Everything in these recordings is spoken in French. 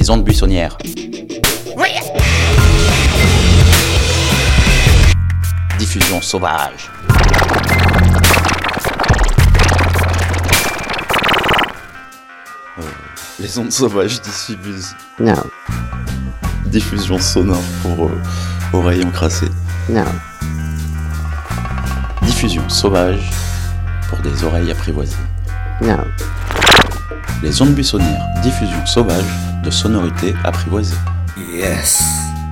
Les ondes buissonnières. Diffusion sauvage. Les ondes sauvages diffusent. Non. Diffusion sonore pour oreilles encrassées. Non. Diffusion sauvage pour des oreilles apprivoisées. Non. Les ondes buissonnières. Diffusion sauvage de sonorités apprivoisées. Yes.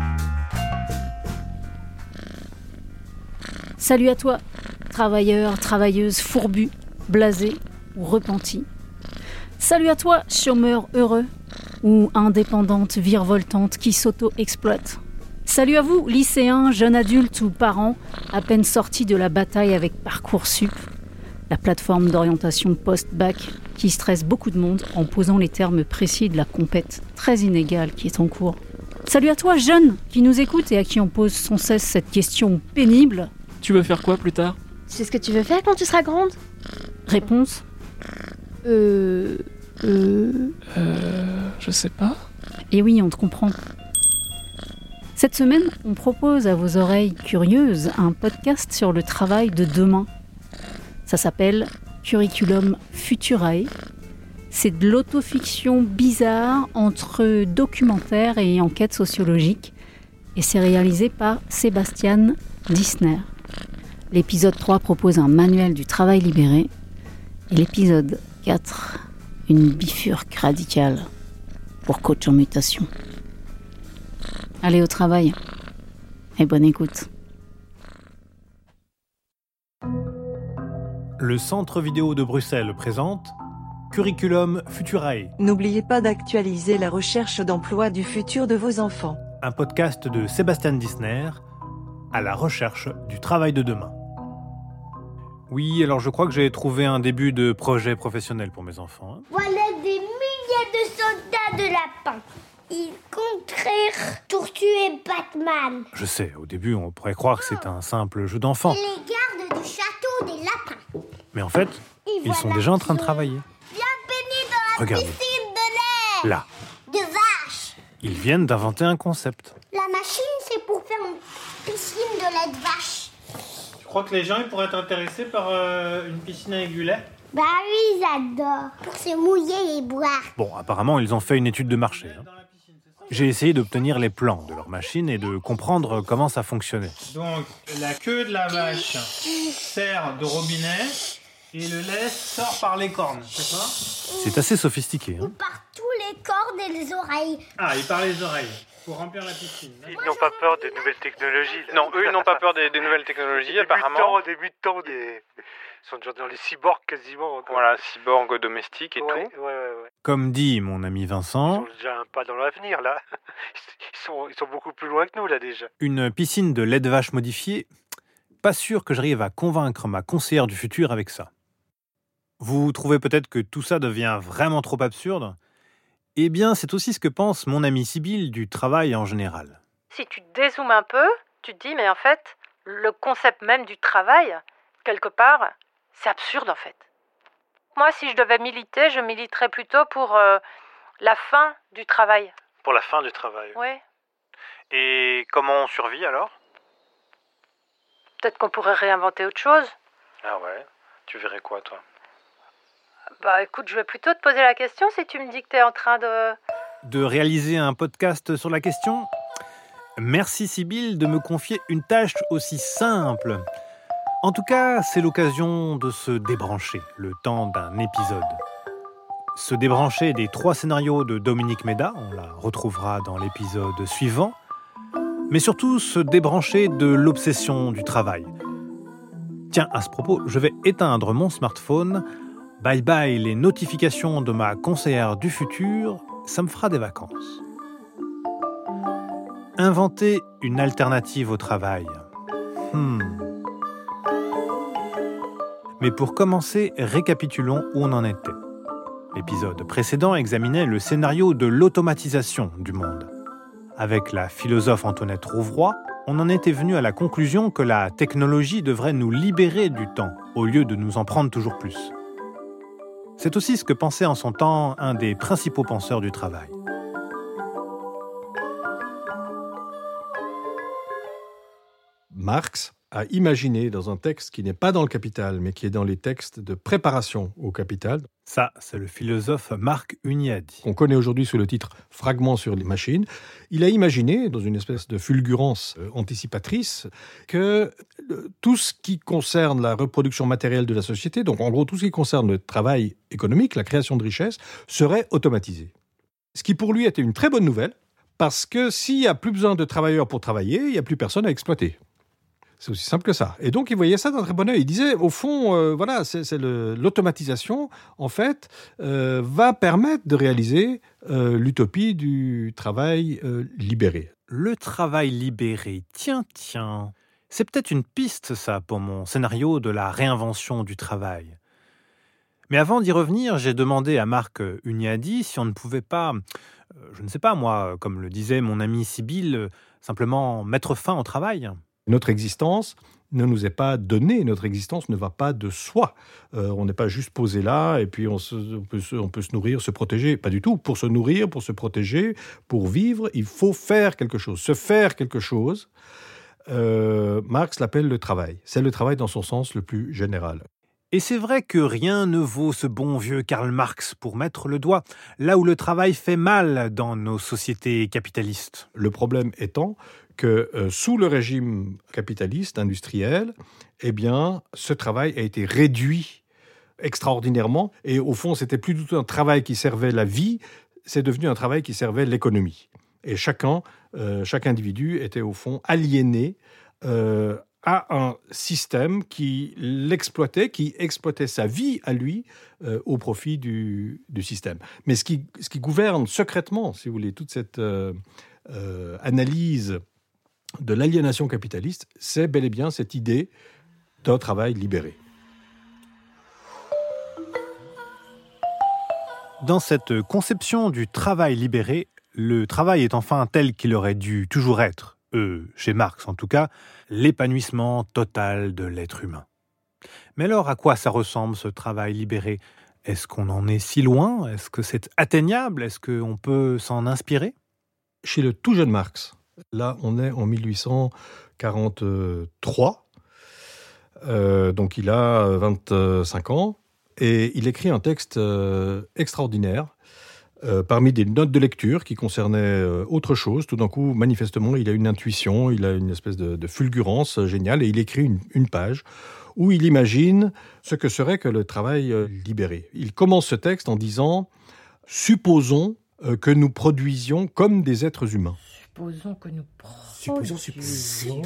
Salut à toi, travailleur, travailleuse fourbu, blasé ou repenti. Salut à toi, chômeur heureux ou indépendante virevoltante qui s'auto-exploite. Salut à vous, lycéens, jeunes adultes ou parents, à peine sortis de la bataille avec Parcoursup, la plateforme d'orientation post-bac qui stresse beaucoup de monde en posant les termes précis de la compète très inégale qui est en cours. Salut à toi, jeune, qui nous écoute et à qui on pose sans cesse cette question pénible. Tu veux faire quoi plus tard ? C'est ce que tu veux faire quand tu seras grande ? Réponse. Je sais pas. Et oui, on te comprend. Cette semaine, on propose à vos oreilles curieuses un podcast sur le travail de demain. Ça s'appelle Curriculum Futurae. C'est de l'autofiction bizarre entre documentaire et enquête sociologique. Et c'est réalisé par Sébastien Dissner. L'épisode 3 propose un manuel du travail libéré. Et l'épisode 4, une bifurque radicale pour coach en mutation. Allez au travail et bonne écoute. Le Centre vidéo de Bruxelles présente Curriculum Futurae, N'oubliez pas d'actualiser la recherche d'emploi du futur de vos enfants. un podcast de Sébastien Dissner à la recherche du travail de demain. Oui, alors je crois que j'ai trouvé un début de projet professionnel pour mes enfants. Voilà des milliers de soldats de lapins. Ils contrèrent tortuer Batman. Je sais, au début on pourrait croire que c'est un simple jeu d'enfant. Et les gardes du château des lapins. Mais en fait, ils sont déjà en train de travailler. Bien baignés dans la Regardez. piscine de lait. Là, De vache. ils viennent d'inventer un concept. La machine, c'est pour faire une piscine de lait de vache. Tu crois que les gens ils pourraient être intéressés par une piscine avec du lait ? Bah oui, j'adore. Pour se mouiller et boire. Bon, apparemment, ils ont fait une étude de marché. J'ai essayé d'obtenir les plans de leur machine et de comprendre comment ça fonctionnait. Donc, la queue de la vache sert de robinet et le lait sort par les cornes, c'est ça ? C'est assez sophistiqué. Ou par tous les cordes et les oreilles. Ah, et par les oreilles, pour remplir la piscine. Ils n'ont pas peur des nouvelles technologies. Là. Non, eux, ils n'ont pas peur des nouvelles technologies, apparemment. Des mutants, ils sont déjà dans les cyborgs quasiment. Voilà, cyborg domestique et ouais, tout. Ouais. Comme dit mon ami Ils Vincent, sont déjà un pas dans l'avenir, là. Ils sont beaucoup plus loin que nous, là, déjà. une piscine de lait de vache modifiée, pas sûr que j'arrive à convaincre ma conseillère du futur avec ça. Vous trouvez peut-être que tout ça devient vraiment trop absurde ? Eh bien, c'est aussi ce que pense mon amie Sibylle du travail en général. Si tu dézoomes un peu, tu te dis, mais en fait, le concept même du travail, quelque part, c'est absurde en fait. Moi, si je devais militer, je militerais plutôt pour la fin du travail. Pour la fin du travail. Oui. Et comment on survit, alors ? Peut-être qu'on pourrait réinventer autre chose. Ah ouais ? Tu verrais quoi, toi ? Bah écoute, je vais plutôt te poser la question si tu me dis que t'es en train de... De réaliser un podcast sur la question ? Merci Sibylle de me confier une tâche aussi simple. En tout cas, c'est l'occasion de se débrancher le temps d'un épisode. Se débrancher des 3 scénarios de Dominique Méda, on la retrouvera dans l'épisode suivant, mais surtout se débrancher de l'obsession du travail. Tiens, à ce propos, je vais éteindre mon smartphone. Bye bye les notifications de ma conseillère du futur, ça me fera des vacances. Inventer une alternative au travail. Mais pour commencer, récapitulons où on en était. L'épisode précédent examinait le scénario de l'automatisation du monde. Avec la philosophe Antoinette Rouvroy, on en était venu à la conclusion que la technologie devrait nous libérer du temps, au lieu de nous en prendre toujours plus. C'est aussi ce que pensait en son temps un des principaux penseurs du travail. Marx a imaginé dans un texte qui n'est pas dans le Capital, mais qui est dans les textes de préparation au Capital. Ça, c'est le philosophe Marc Hunyadi. Qu'on connaît aujourd'hui sous le titre « Fragments sur les machines ». Il a imaginé, dans une espèce de fulgurance anticipatrice, que tout ce qui concerne la reproduction matérielle de la société, donc en gros tout ce qui concerne le travail économique, la création de richesses, serait automatisé. Ce qui pour lui était une très bonne nouvelle, parce que s'il n'y a plus besoin de travailleurs pour travailler, il n'y a plus personne à exploiter. C'est aussi simple que ça. Et donc, il voyait ça d'un très bon œil. Il disait, au fond, l'automatisation, en fait, va permettre de réaliser l'utopie du travail libéré. Le travail libéré, tiens. C'est peut-être une piste, ça, pour mon scénario de la réinvention du travail. Mais avant d'y revenir, j'ai demandé à Marc Hunyadi si on ne pouvait pas, je ne sais pas moi, comme le disait mon amie Sibylle, simplement mettre fin au travail. Notre existence ne nous est pas donnée, notre existence ne va pas de soi. On n'est pas juste posé là et puis on peut se nourrir, se protéger. Pas du tout. Pour se nourrir, pour se protéger, pour vivre, il faut faire quelque chose. Se faire quelque chose, Marx l'appelle le travail. C'est le travail dans son sens le plus général. Et c'est vrai que rien ne vaut ce bon vieux Karl Marx pour mettre le doigt là où le travail fait mal dans nos sociétés capitalistes. Le problème étant que sous le régime capitaliste, industriel, eh bien, ce travail a été réduit extraordinairement. Et au fond, c'était plus du tout un travail qui servait la vie, c'est devenu un travail qui servait l'économie. Et chaque individu était au fond aliéné à un système qui l'exploitait, qui exploitait sa vie à lui au profit du système. Mais ce qui gouverne secrètement, si vous voulez, toute cette analyse de l'aliénation capitaliste, c'est bel et bien cette idée d'un travail libéré. Dans cette conception du travail libéré, le travail est enfin tel qu'il aurait dû toujours être, chez Marx en tout cas, l'épanouissement total de l'être humain. Mais alors, à quoi ça ressemble ce travail libéré ? Est-ce qu'on en est si loin ? Est-ce que c'est atteignable ? Est-ce qu'on peut s'en inspirer ? Chez le tout jeune Marx, là on est en 1843, donc il a 25 ans, et il écrit un texte extraordinaire, parmi des notes de lecture qui concernaient autre chose. Tout d'un coup, manifestement, il a une intuition, il a une espèce de fulgurance géniale, et il écrit une page où il imagine ce que serait que le travail libéré. Il commence ce texte en disant « Supposons que nous produisions comme des êtres humains. » Supposons que nous produisions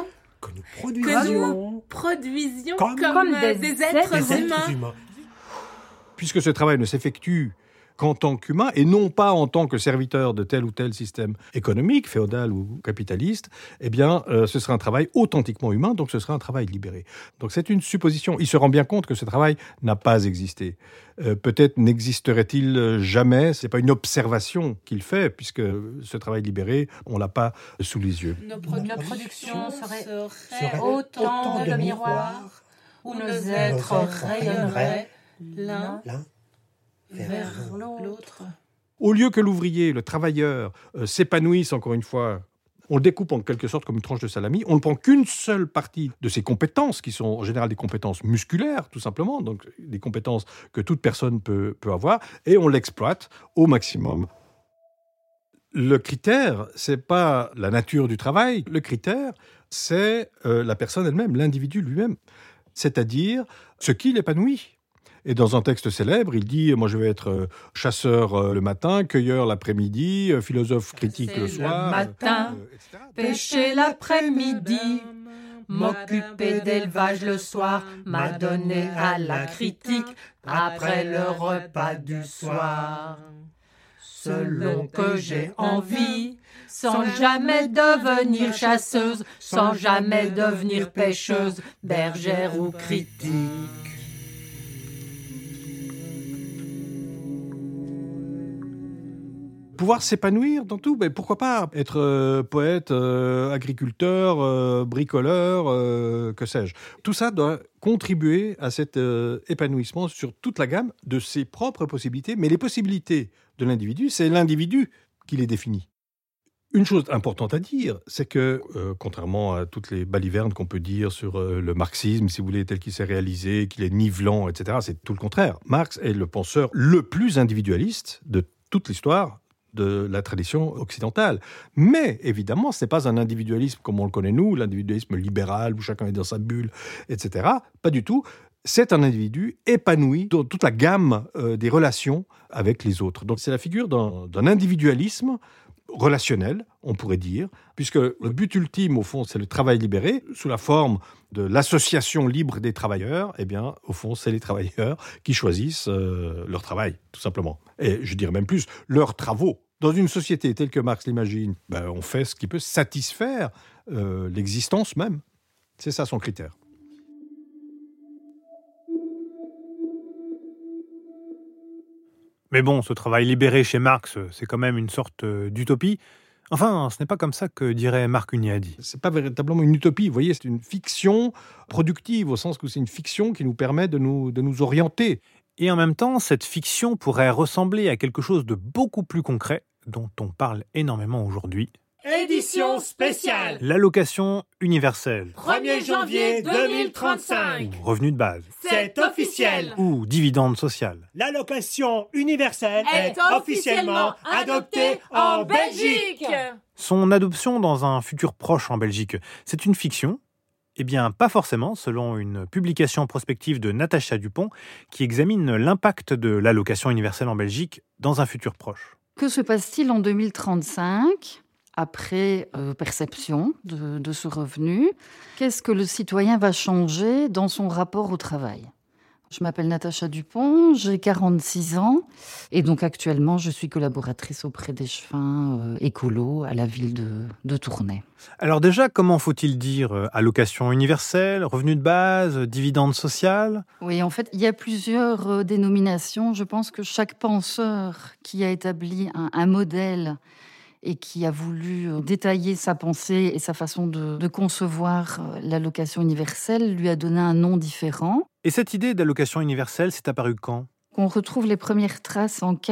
comme des êtres humains. Puisque ce travail ne s'effectue qu'en tant qu'humain, et non pas en tant que serviteur de tel ou tel système économique, féodal ou capitaliste, eh bien, ce serait un travail authentiquement humain, donc ce serait un travail libéré. Donc c'est une supposition. Il se rend bien compte que ce travail n'a pas existé. Peut-être n'existerait-il jamais, c'est pas une observation qu'il fait, puisque ce travail libéré, on l'a pas sous les yeux. Nos productions seraient autant de miroirs où nos êtres rayonneraient l'un vers l'autre. Au lieu que l'ouvrier, le travailleur, s'épanouisse, encore une fois, on le découpe en quelque sorte comme une tranche de salami, on ne prend qu'une seule partie de ses compétences, qui sont en général des compétences musculaires, tout simplement, donc des compétences que toute personne peut avoir, et on l'exploite au maximum. Le critère, c'est pas la nature du travail, le critère, c'est la personne elle-même, l'individu lui-même, c'est-à-dire ce qui l'épanouit. Et dans un texte célèbre, il dit « Moi, je vais être chasseur le matin, cueilleur l'après-midi, philosophe critique le soir. » Le matin, pêcher l'après-midi, m'occuper d'élevage le soir, m'adonner à la critique après le repas du soir. Selon que j'ai envie, sans jamais devenir chasseuse, sans jamais devenir pêcheuse, bergère ou critique. Pouvoir s'épanouir dans tout, mais pourquoi pas être poète, agriculteur, bricoleur, que sais-je. Tout ça doit contribuer à cet épanouissement sur toute la gamme de ses propres possibilités, mais les possibilités de l'individu, c'est l'individu qui les définit. Une chose importante à dire, c'est que, contrairement à toutes les balivernes qu'on peut dire sur le marxisme, si vous voulez, tel qu'il s'est réalisé, qu'il est nivelant, etc., c'est tout le contraire. Marx est le penseur le plus individualiste de toute l'histoire de la tradition occidentale. Mais, évidemment, ce n'est pas un individualisme comme on le connaît nous, l'individualisme libéral, où chacun est dans sa bulle, etc. Pas du tout. C'est un individu épanoui dans toute la gamme des relations avec les autres. Donc c'est la figure d'un individualisme relationnel, on pourrait dire, puisque le but ultime, au fond, c'est le travail libéré, sous la forme de l'association libre des travailleurs. Eh bien, au fond, c'est les travailleurs qui choisissent leur travail, tout simplement. Et je dirais même plus, leurs travaux. Dans une société telle que Marx l'imagine, on fait ce qui peut satisfaire l'existence même. C'est ça son critère. Mais bon, ce travail libéré chez Marx, c'est quand même une sorte d'utopie. Enfin, ce n'est pas comme ça que dirait Marc Hunyadi. Ce n'est pas véritablement une utopie, vous voyez, c'est une fiction productive, au sens que c'est une fiction qui nous permet de nous orienter. Et en même temps, cette fiction pourrait ressembler à quelque chose de beaucoup plus concret, dont on parle énormément aujourd'hui. Édition spéciale. L'allocation universelle. 1er janvier 2035. Ou revenu de base. C'est officiel. Ou dividende sociale. L'allocation universelle est officiellement adoptée en Belgique. Son adoption dans un futur proche en Belgique, c'est une fiction ? Eh bien, pas forcément, selon une publication prospective de Natacha Dupont qui examine l'impact de l'allocation universelle en Belgique dans un futur proche. Que se passe-t-il en 2035 ? Après perception de ce revenu, qu'est-ce que le citoyen va changer dans son rapport au travail ? Je m'appelle Natacha Dupont, j'ai 46 ans et donc actuellement je suis collaboratrice auprès d'Échevin écolo à la ville de Tournai. Alors déjà, comment faut-il dire allocation universelle, revenu de base, dividende sociale ? Oui, en fait, il y a plusieurs dénominations. Je pense que chaque penseur qui a établi un modèle et qui a voulu détailler sa pensée et sa façon de concevoir l'allocation universelle, lui a donné un nom différent. Et cette idée d'allocation universelle, c'est apparu quand ? On retrouve les premières traces en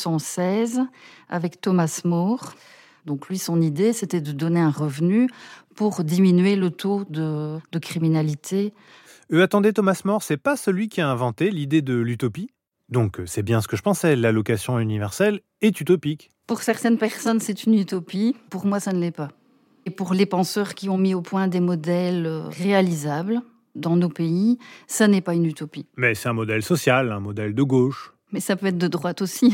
1516 avec Thomas More. Donc lui, son idée, c'était de donner un revenu pour diminuer le taux de criminalité. Attendez, Thomas More, c'est pas celui qui a inventé l'idée de l'utopie ? Donc c'est bien ce que je pensais, l'allocation universelle est utopique. Pour certaines personnes, c'est une utopie. Pour moi, ça ne l'est pas. Et pour les penseurs qui ont mis au point des modèles réalisables dans nos pays, ça n'est pas une utopie. Mais c'est un modèle social, un modèle de gauche. Mais ça peut être de droite aussi.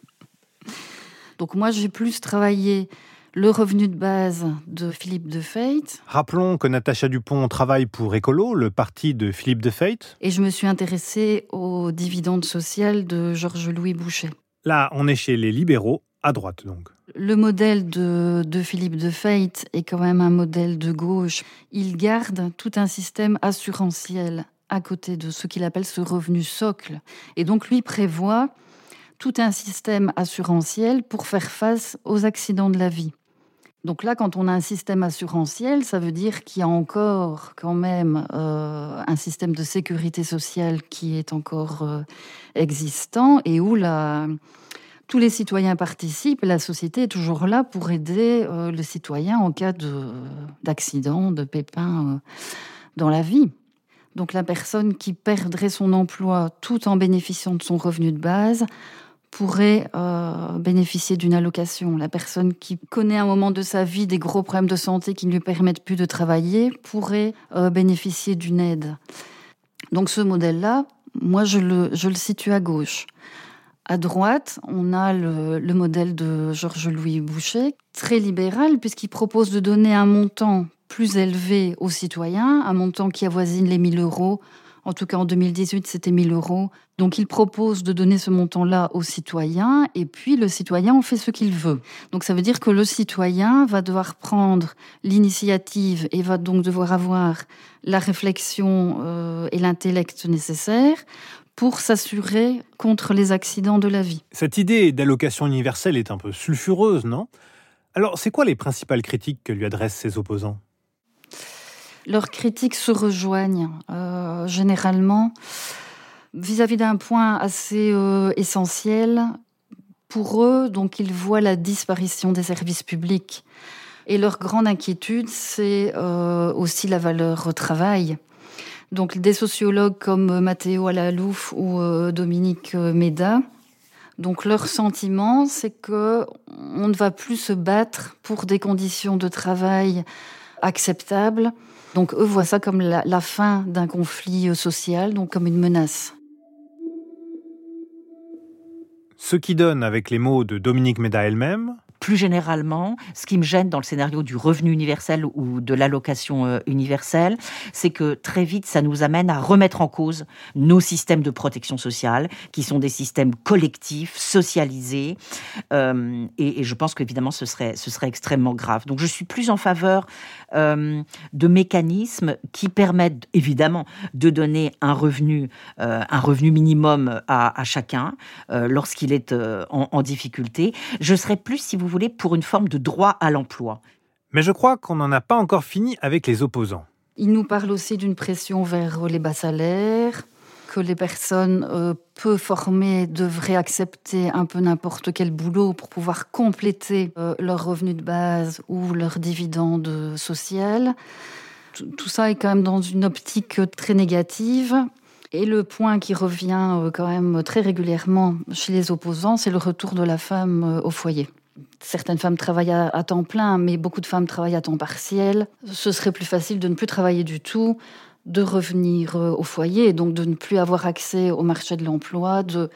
Donc moi, j'ai plus travaillé le revenu de base de Philippe de Feit. Rappelons que Natacha Dupont travaille pour Écolo, le parti de Philippe de Feit. Et je me suis intéressée aux dividendes sociales de Georges-Louis Boucher. Là, on est chez les libéraux, à droite donc. Le modèle de Philippe de Feit est quand même un modèle de gauche. Il garde tout un système assurantiel à côté de ce qu'il appelle ce revenu socle. Et donc lui prévoit tout un système assurantiel pour faire face aux accidents de la vie. Donc là, quand on a un système assurantiel, ça veut dire qu'il y a encore quand même un système de sécurité sociale qui est encore existant et où tous les citoyens participent et la société est toujours là pour aider le citoyen en cas d'accident, de pépin dans la vie. Donc la personne qui perdrait son emploi tout en bénéficiant de son revenu de base pourrait bénéficier d'une allocation. La personne qui connaît à un moment de sa vie des gros problèmes de santé qui ne lui permettent plus de travailler pourrait bénéficier d'une aide. Donc ce modèle-là, moi je le situe à gauche. À droite, on a le modèle de Georges-Louis Boucher, très libéral puisqu'il propose de donner un montant plus élevé aux citoyens, un montant qui avoisine les 1 000 €. En tout cas, en 2018, c'était 1 000 €. Donc, il propose de donner ce montant-là aux citoyens et puis le citoyen en fait ce qu'il veut. Donc, ça veut dire que le citoyen va devoir prendre l'initiative et va donc devoir avoir la réflexion et l'intellect nécessaires pour s'assurer contre les accidents de la vie. Cette idée d'allocation universelle est un peu sulfureuse, non ? Alors, c'est quoi les principales critiques que lui adressent ses opposants ? Leurs critiques se rejoignent généralement vis-à-vis d'un point assez essentiel. Pour eux, donc, ils voient la disparition des services publics. Et leur grande inquiétude, c'est aussi la valeur travail. Donc, des sociologues comme Matteo Alalouf ou Dominique Méda, donc leur sentiment, c'est qu'on ne va plus se battre pour des conditions de travail acceptables. Donc, eux voient ça comme la fin d'un conflit social, donc comme une menace. Ce qui donne, avec les mots de Dominique Méda elle-même... Plus généralement, ce qui me gêne dans le scénario du revenu universel ou de l'allocation universelle, c'est que très vite, ça nous amène à remettre en cause nos systèmes de protection sociale, qui sont des systèmes collectifs, socialisés. Et je pense qu'évidemment, ce serait extrêmement grave. Donc, je suis plus en faveur de mécanismes qui permettent, évidemment, de donner un revenu minimum à chacun lorsqu'il est en difficulté. Je serais plus, si vous voulez, pour une forme de droit à l'emploi. Mais je crois qu'on n'en a pas encore fini avec les opposants. Il nous parle aussi d'une pression vers les bas salaires, que les personnes peu formées devraient accepter un peu n'importe quel boulot pour pouvoir compléter leur revenu de base ou leur dividende social. Tout ça est quand même dans une optique très négative. Et le point qui revient quand même très régulièrement chez les opposants, c'est le retour de la femme au foyer. Certaines femmes travaillent à temps plein, mais beaucoup de femmes travaillent à temps partiel. Ce serait plus facile de ne plus travailler du tout, de revenir au foyer, donc de ne plus avoir accès au marché de l'emploi, de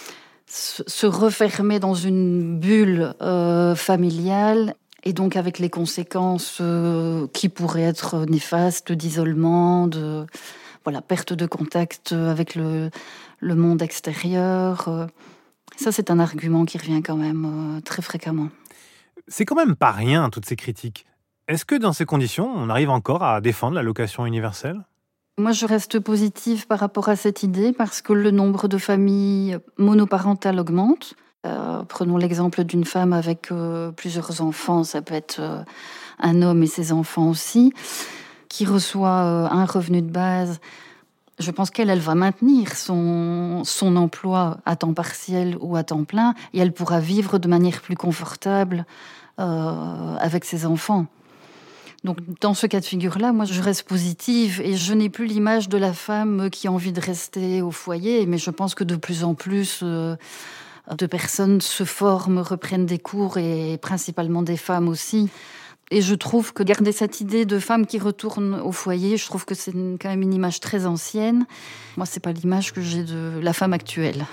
se refermer dans une bulle familiale, et donc avec les conséquences qui pourraient être néfastes, d'isolement, de perte de contact avec le monde extérieur. Ça, c'est un argument qui revient quand même très fréquemment. C'est quand même pas rien, toutes ces critiques. Est-ce que dans ces conditions, on arrive encore à défendre l'allocation universelle ? Moi, je reste positive par rapport à cette idée parce que le nombre de familles monoparentales augmente. Prenons l'exemple d'une femme avec plusieurs enfants, ça peut être un homme et ses enfants aussi, qui reçoit un revenu de base. Je pense qu'elle va maintenir son emploi à temps partiel ou à temps plein et elle pourra vivre de manière plus confortable avec ses enfants. Donc, dans ce cas de figure-là, moi, je reste positive et je n'ai plus l'image de la femme qui a envie de rester au foyer, mais je pense que de plus en plus de personnes se forment, reprennent des cours et principalement des femmes aussi. Et je trouve que garder cette idée de femme qui retourne au foyer, je trouve que c'est quand même une image très ancienne. Moi, c'est pas l'image que j'ai de la femme actuelle.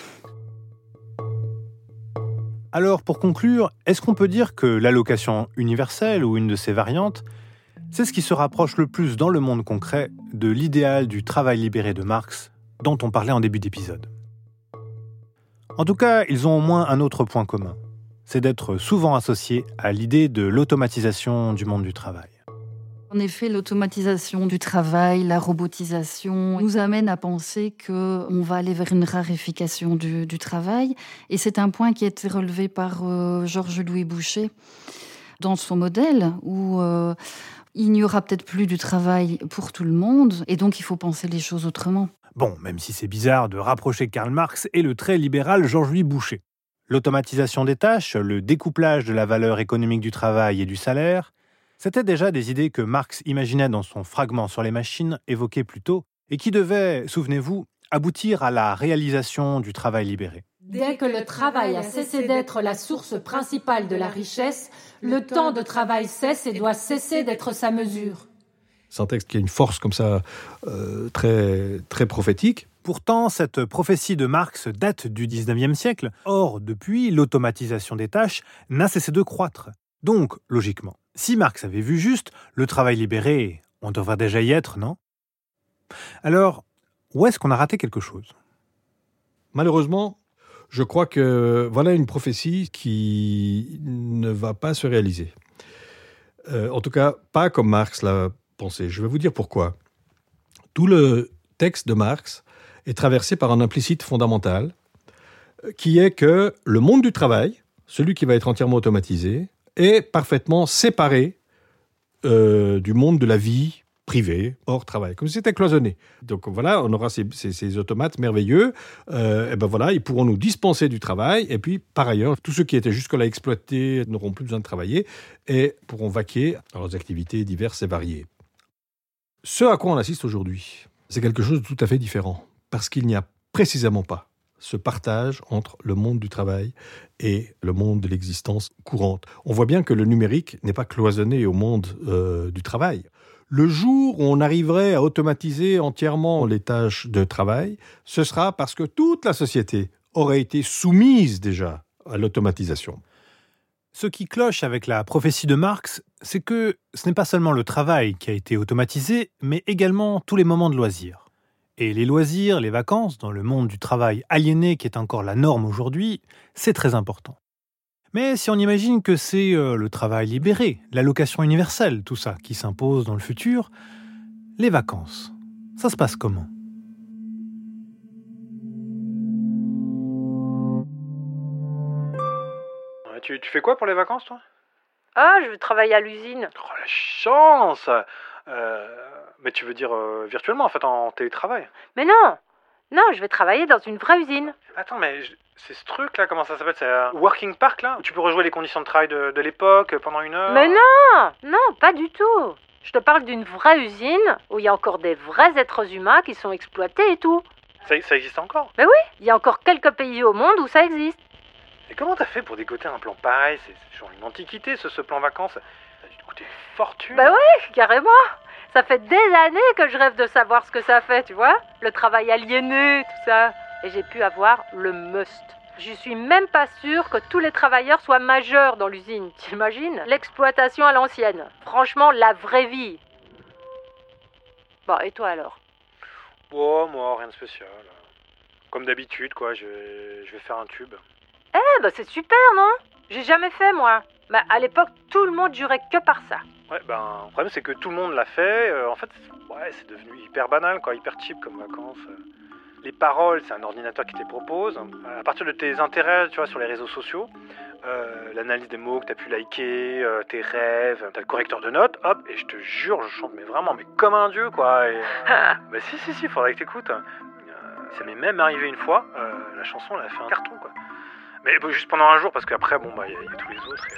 Alors, pour conclure, est-ce qu'on peut dire que l'allocation universelle ou une de ses variantes, c'est ce qui se rapproche le plus dans le monde concret de l'idéal du travail libéré de Marx, dont on parlait en début d'épisode. En tout cas, ils ont au moins un autre point commun. C'est d'être souvent associé à l'idée de l'automatisation du monde du travail. En effet, l'automatisation du travail, la robotisation nous amène à penser qu'on va aller vers une raréfication du travail. Et c'est un point qui a été relevé par Georges-Louis Boucher dans son modèle où il n'y aura peut-être plus du travail pour tout le monde et donc il faut penser les choses autrement. Bon, même si c'est bizarre de rapprocher Karl Marx et le très libéral Georges-Louis Boucher. L'automatisation des tâches, le découplage de la valeur économique du travail et du salaire, c'était déjà des idées que Marx imaginait dans son fragment sur les machines évoqué plus tôt et qui devaient, souvenez-vous, aboutir à la réalisation du travail libéré. Dès que le travail a cessé d'être la source principale de la richesse, le temps de travail cesse et doit cesser d'être sa mesure. C'est un texte qui a une force comme ça très, très prophétique. Pourtant, cette prophétie de Marx date du 19e siècle. Or, depuis, l'automatisation des tâches n'a cessé de croître. Donc, logiquement, si Marx avait vu juste, le travail libéré, on devrait déjà y être, non ? Alors, où est-ce qu'on a raté quelque chose ? Malheureusement, je crois que voilà une prophétie qui ne va pas se réaliser. En tout cas, pas comme Marx l'a pensé. Je vais vous dire pourquoi. Tout le texte de Marx est traversé par un implicite fondamental qui est que le monde du travail, celui qui va être entièrement automatisé, est parfaitement séparé du monde de la vie privés, hors travail, comme si c'était cloisonné. Donc voilà, on aura ces automates merveilleux. Et ben voilà, ils pourront nous dispenser du travail. Et puis, par ailleurs, tous ceux qui étaient jusque-là exploités n'auront plus besoin de travailler et pourront vaquer à leurs activités diverses et variées. Ce à quoi on assiste aujourd'hui, c'est quelque chose de tout à fait différent. Parce qu'il n'y a précisément pas ce partage entre le monde du travail et le monde de l'existence courante. On voit bien que le numérique n'est pas cloisonné au monde du travail. Le jour où on arriverait à automatiser entièrement les tâches de travail, ce sera parce que toute la société aurait été soumise déjà à l'automatisation. Ce qui cloche avec la prophétie de Marx, c'est que ce n'est pas seulement le travail qui a été automatisé, mais également tous les moments de loisirs. Et les loisirs, les vacances, dans le monde du travail aliéné qui est encore la norme aujourd'hui, c'est très important. Mais si on imagine que c'est le travail libéré, l'allocation universelle, tout ça, qui s'impose dans le futur, les vacances, ça se passe comment ? Tu fais quoi pour les vacances, toi ? Ah, je veux travailler à l'usine. Oh, la chance Mais tu veux dire virtuellement, en fait, en télétravail ? Mais non, je vais travailler dans une vraie usine. Attends, mais c'est ce truc-là, comment ça s'appelle ? C'est un working park, là ? Où tu peux rejouer les conditions de travail de l'époque pendant 1 heure ? Mais non, pas du tout. Je te parle d'une vraie usine où il y a encore des vrais êtres humains qui sont exploités et tout. Ça existe encore ? Mais oui, il y a encore quelques pays au monde où ça existe. Et comment t'as fait pour dégoter un plan pareil ? C'est genre une antiquité, ce plan vacances. Ça a dû te coûter une fortune. Bah oui, carrément. Ça fait des années que je rêve de savoir ce que ça fait, tu vois ? Le travail aliéné, tout ça. Et j'ai pu avoir le must. Je suis même pas sûre que tous les travailleurs soient majeurs dans l'usine. T'imagines ? L'exploitation à l'ancienne. Franchement, la vraie vie. Bon, et toi alors ? Oh, moi, rien de spécial. Comme d'habitude, quoi, je vais faire un tube. Bah c'est super, non ? J'ai jamais fait, moi. Mais à l'époque, tout le monde jurait que par ça. Ouais, le problème, c'est que tout le monde l'a fait. En fait, c'est devenu hyper banal, quoi, hyper cheap comme vacances. Les paroles, c'est un ordinateur qui te les propose. À partir de tes intérêts, tu vois, sur les réseaux sociaux, l'analyse des mots que tu as pu liker, tes rêves, t'as le correcteur de notes, hop, et je te jure, je chante mais comme un dieu, quoi. Et, bah si, faudrait que t'écoutes. Ça m'est même arrivé une fois, la chanson, elle a fait un carton, quoi. Mais juste pendant un jour, parce qu'après, il y a tous les autres.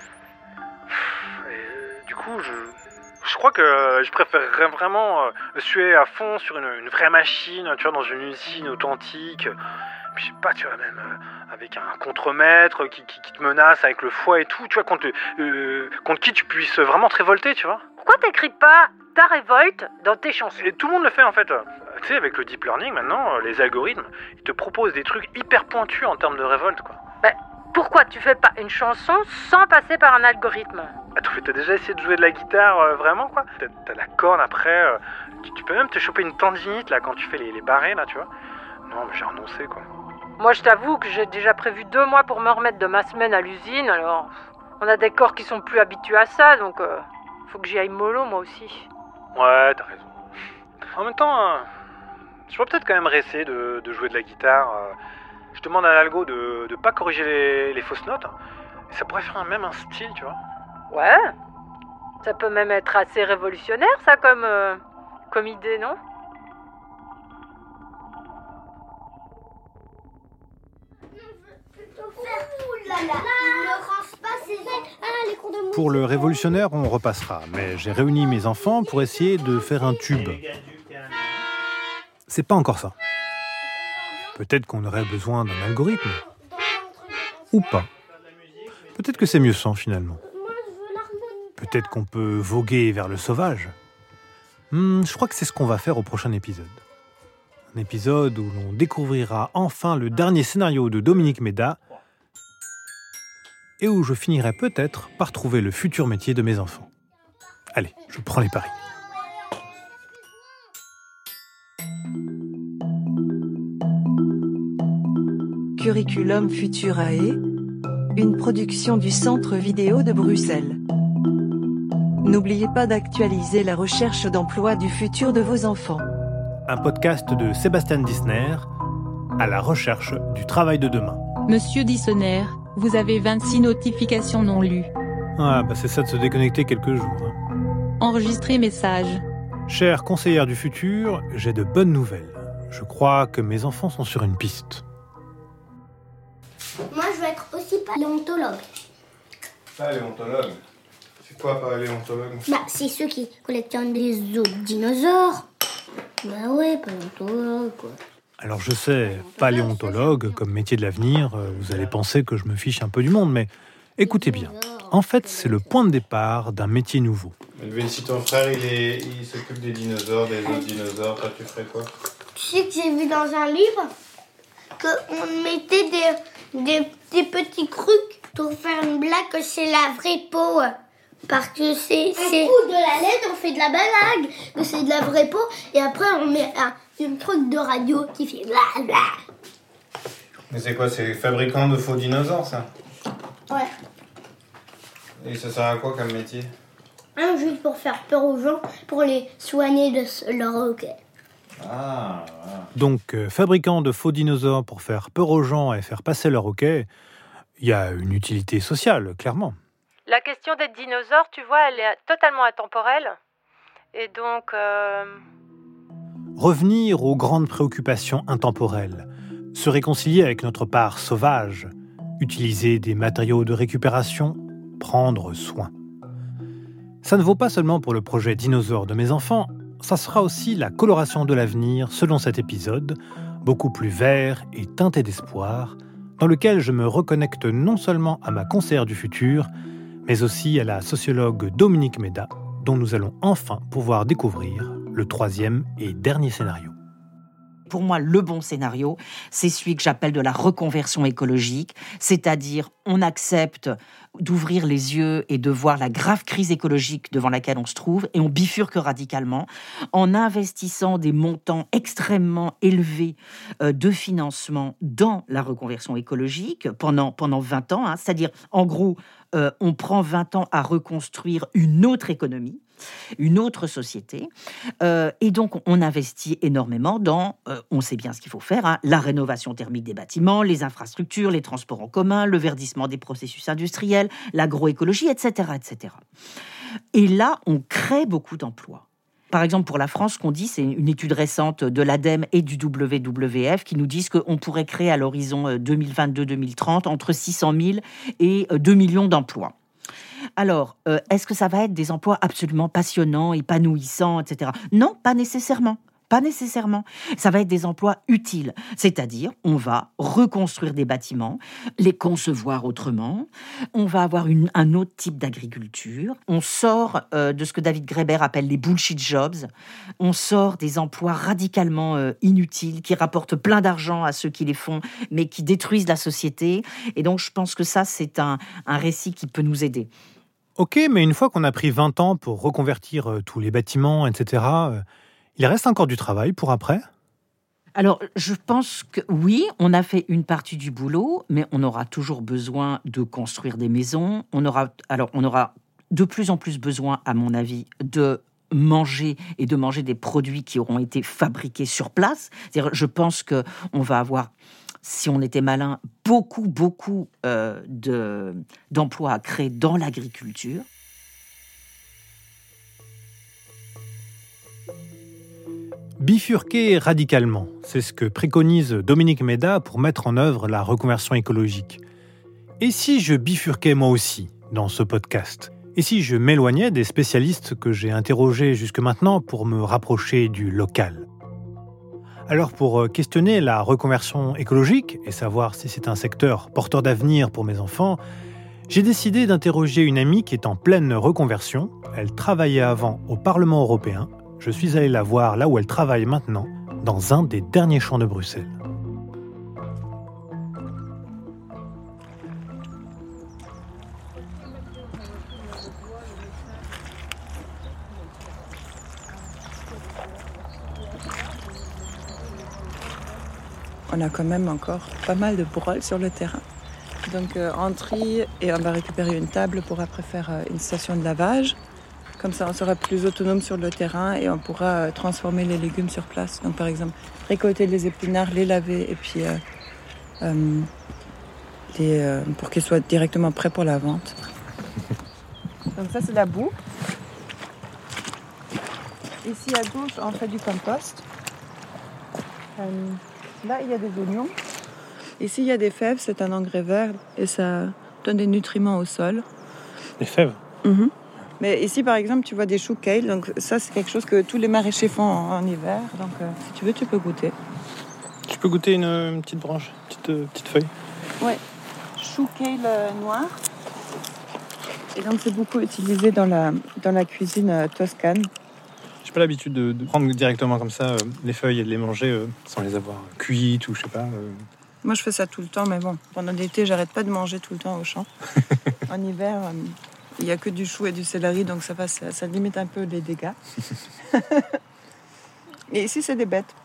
Et du coup, je crois que je préférerais vraiment suer à fond sur une vraie machine, tu vois, dans une usine authentique. Puis je sais pas, tu vois, même avec un contremaître qui te menace avec le foie et tout, tu vois, contre qui tu puisses vraiment te révolter, tu vois. Pourquoi t'écris pas ta révolte dans tes chansons ? Et tout le monde le fait, en fait. Tu sais, avec le deep learning, maintenant, les algorithmes, ils te proposent des trucs hyper pointus en termes de révolte, quoi. Pourquoi tu fais pas une chanson sans passer par un algorithme ? Attends, mais t'as déjà essayé de jouer de la guitare, vraiment, quoi ? T'as la corne après, tu peux même te choper une tendinite, là, quand tu fais les barrés, là, tu vois. Non, mais j'ai renoncé, quoi. Moi, je t'avoue que j'ai déjà prévu 2 mois pour me remettre de ma semaine à l'usine, alors... On a des corps qui sont plus habitués à ça, donc... faut que j'y aille mollo, moi aussi. Ouais, t'as raison. En même temps, je pourrais peut-être quand même réessayer de jouer de la guitare. Je demande à l'algo de pas corriger les fausses notes. Ça pourrait faire même un style, tu vois. Ouais. Ça peut même être assez révolutionnaire, ça, comme idée, non ? Pour le révolutionnaire, on repassera. Mais j'ai réuni mes enfants pour essayer de faire un tube. C'est pas encore ça. Peut-être qu'on aurait besoin d'un algorithme. Ou pas. Peut-être que c'est mieux sans, finalement. Peut-être qu'on peut voguer vers le sauvage. Je crois que c'est ce qu'on va faire au prochain épisode. Un épisode où l'on découvrira enfin le dernier scénario de Dominique Méda et où je finirai peut-être par trouver le futur métier de mes enfants. Allez, je prends les paris. Curriculum Futurae, une production du Centre Vidéo de Bruxelles. N'oubliez pas d'actualiser la recherche d'emploi du futur de vos enfants. Un podcast de Sébastien Dissner à la recherche du travail de demain. Monsieur Dissner, vous avez 26 notifications non lues. Ah, c'est ça de se déconnecter quelques jours. Enregistrez message. Chère conseillère du futur, j'ai de bonnes nouvelles. Je crois que mes enfants sont sur une piste. Moi, je veux être aussi paléontologue. Paléontologue? C'est quoi paléontologue? C'est ceux qui collectionnent les os de dinosaures. Ouais, paléontologue, quoi. Alors je sais, paléontologue, comme métier de l'avenir, vous allez penser que je me fiche un peu du monde, mais écoutez bien. En fait, c'est le point de départ d'un métier nouveau. Mais si ton frère, il s'occupe des dinosaures, des autres dinosaures, toi, tu ferais quoi? Tu sais que j'ai vu dans un livre qu'on mettait des petits trucs pour faire une blague que c'est la vraie peau. Parce que c'est de la laine, on fait de la blague, que c'est de la vraie peau, et après on met un truc de radio qui fait blablabla. Mais c'est quoi? C'est fabricant de faux dinosaures, ça? Ouais. Et ça sert à quoi comme métier? Juste pour faire peur aux gens, pour les soigner de leur hoquet. Ah. Donc, fabricant de faux dinosaures pour faire peur aux gens et faire passer leur hoquet, il y a une utilité sociale, clairement. La question des dinosaures, tu vois, elle est totalement intemporelle. Et donc... Revenir aux grandes préoccupations intemporelles, se réconcilier avec notre part sauvage, utiliser des matériaux de récupération, prendre soin. Ça ne vaut pas seulement pour le projet dinosaure de mes enfants, ça sera aussi la coloration de l'avenir selon cet épisode, beaucoup plus vert et teinté d'espoir, dans lequel je me reconnecte non seulement à ma conseillère du futur, mais aussi à la sociologue Dominique Méda, dont nous allons enfin pouvoir découvrir le 3e et dernier scénario. Pour moi, le bon scénario, c'est celui que j'appelle de la reconversion écologique, c'est-à-dire on accepte d'ouvrir les yeux et de voir la grave crise écologique devant laquelle on se trouve et on bifurque radicalement en investissant des montants extrêmement élevés de financement dans la reconversion écologique pendant 20 ans. C'est-à-dire, en gros, on prend 20 ans à reconstruire une autre économie, une autre société. Et donc, on investit énormément dans, on sait bien ce qu'il faut faire, la rénovation thermique des bâtiments, les infrastructures, les transports en commun, le verdissement des processus industriels, l'agroécologie, etc., etc. Et là, on crée beaucoup d'emplois. Par exemple, pour la France, ce qu'on dit, c'est une étude récente de l'ADEME et du WWF qui nous disent qu'on pourrait créer à l'horizon 2022-2030 entre 600 000 et 2 millions d'emplois. Alors, est-ce que ça va être des emplois absolument passionnants, épanouissants, etc. Non, pas nécessairement. Pas nécessairement. Ça va être des emplois utiles. C'est-à-dire, on va reconstruire des bâtiments, les concevoir autrement. On va avoir un autre type d'agriculture. On sort de ce que David Graeber appelle les bullshit jobs. On sort des emplois radicalement inutiles, qui rapportent plein d'argent à ceux qui les font, mais qui détruisent la société. Et donc, je pense que ça, c'est un récit qui peut nous aider. Ok, mais une fois qu'on a pris 20 ans pour reconvertir tous les bâtiments, etc., il reste encore du travail pour après ? Alors, je pense que oui, on a fait une partie du boulot, mais on aura toujours besoin de construire des maisons. On aura de plus en plus besoin, à mon avis, de manger des produits qui auront été fabriqués sur place. C'est-à-dire, je pense qu'on va avoir, si on était malin, beaucoup d'emplois à créer dans l'agriculture. Bifurquer radicalement, c'est ce que préconise Dominique Méda pour mettre en œuvre la reconversion écologique. Et si je bifurquais moi aussi dans ce podcast ? Et si je m'éloignais des spécialistes que j'ai interrogés jusque maintenant pour me rapprocher du local ? Alors pour questionner la reconversion écologique et savoir si c'est un secteur porteur d'avenir pour mes enfants, j'ai décidé d'interroger une amie qui est en pleine reconversion. Elle travaillait avant au Parlement européen. Je suis allé la voir là où elle travaille maintenant, dans un des derniers champs de Bruxelles. On a quand même encore pas mal de bourrales sur le terrain. Donc on trie et on va récupérer une table pour après faire une station de lavage. Comme ça, on sera plus autonome sur le terrain et on pourra transformer les légumes sur place. Donc, par exemple, récolter les épinards, les laver et puis pour qu'ils soient directement prêts pour la vente. Donc ça, c'est la boue. Ici à gauche, on fait du compost. Là, il y a des oignons. Ici, il y a des fèves, c'est un engrais vert et ça donne des nutriments au sol. Des fèves? Mais ici, par exemple, tu vois des choux kale. Donc ça, c'est quelque chose que tous les maraîchers font en hiver. Donc si tu veux, tu peux goûter. Tu peux goûter une petite branche, petite feuille? Ouais, chou kale noir. Et donc c'est beaucoup utilisé dans la cuisine toscane. J'ai pas l'habitude de prendre directement comme ça les feuilles et de les manger sans les avoir cuites ou je sais pas. Moi je fais ça tout le temps, mais bon, pendant l'été j'arrête pas de manger tout le temps au champ. En hiver, il y a que du chou et du céleri, donc ça limite un peu les dégâts. Et ici c'est des bêtes.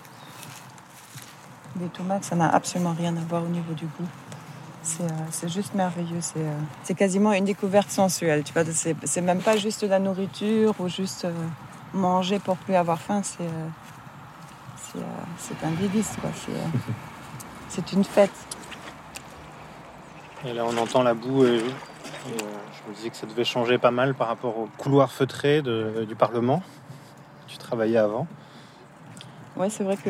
Les tomates, ça n'a absolument rien à voir au niveau du goût. C'est juste merveilleux. C'est quasiment une découverte sensuelle. Tu vois, c'est même pas juste de la nourriture ou juste manger pour plus avoir faim. C'est un délice, quoi. C'est une fête. Et là, on entend la boue. Et je me disais que ça devait changer pas mal par rapport au couloir feutré du Parlement. Tu travaillais avant. Ouais, c'est vrai que